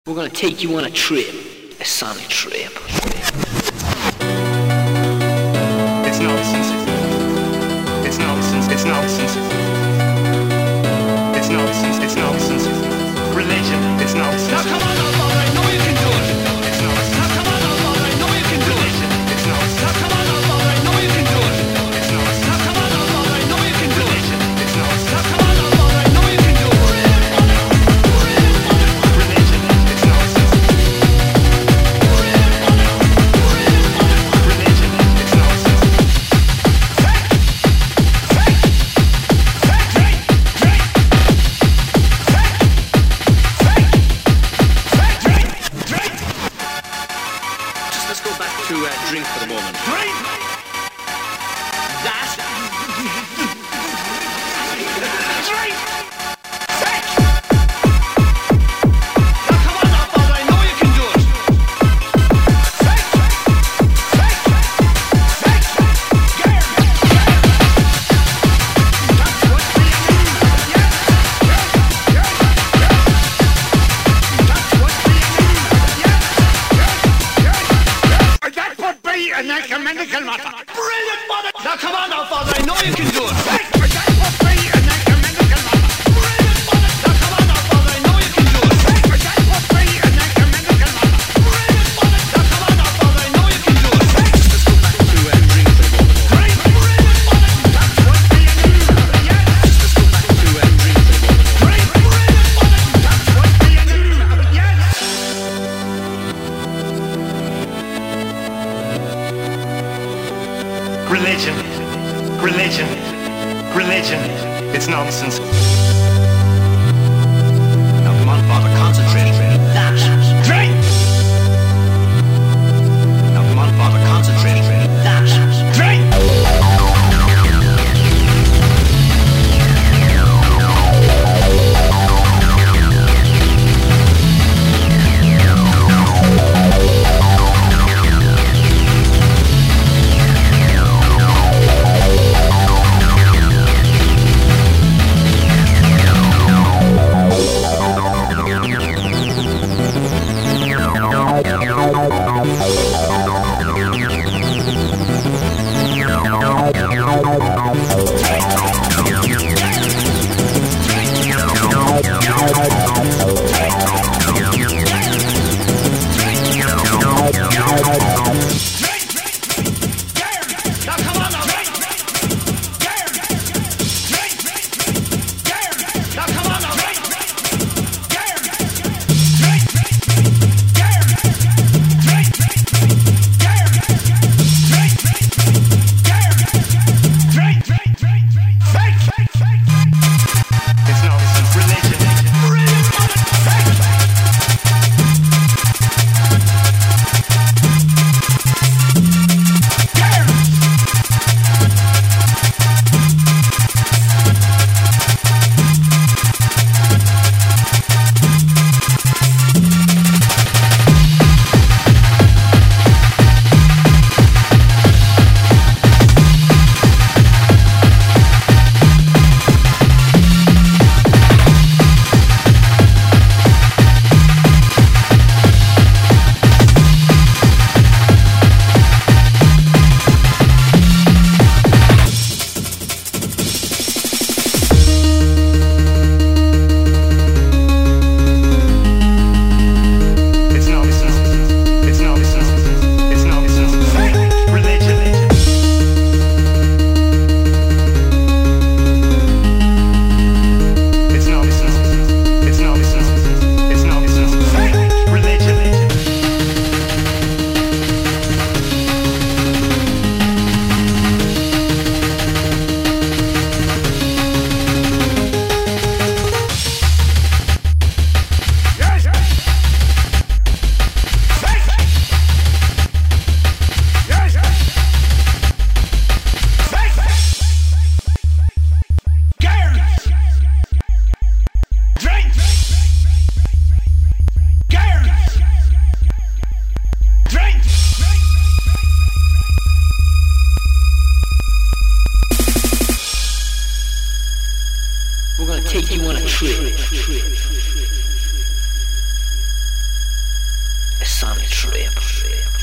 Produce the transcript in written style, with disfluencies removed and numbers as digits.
We're gonna take you on a trip, a sonic trip. It's nonsense. It's nonsense. It's nonsense. It's nonsense. It's nonsense. Religion. It's nonsense. Now come on, now, father, I know you can do it. It's nonsense. Now come on, now, father, I know you can do it. Religion. It's nonsense. Now come on, now, father, I know you can do it. It's nonsense. Now come on, now, father, I know you can do it. Religion. It's nonsense. Now come on, now, father, I know you can do it. Religion. It's nonsense. Religion. It's nonsense. Just let's go back to drink for the moment. Now come on, now, father, I know you can do it. That would be an ecumenical matter. Brilliant, father. Now come on, now, father, I know you can do it. That would be an ecumenical matter. Brilliant, father. Now come on, now, father, I know you can do it. That would be an ecumenical matter. Brilliant, father. Now come on, now, father, I know you can do it. Let's go back to drink for the moment. Brilliant, father. That would be an yes. Let's go back to drink for the moment. Brilliant, father. That would be an yes. Religion. Religion. Religion. It's nonsense. Now come on, father, concentrate. That. Drink! Now come on, father, concentrate. That. Drink! sonic trip.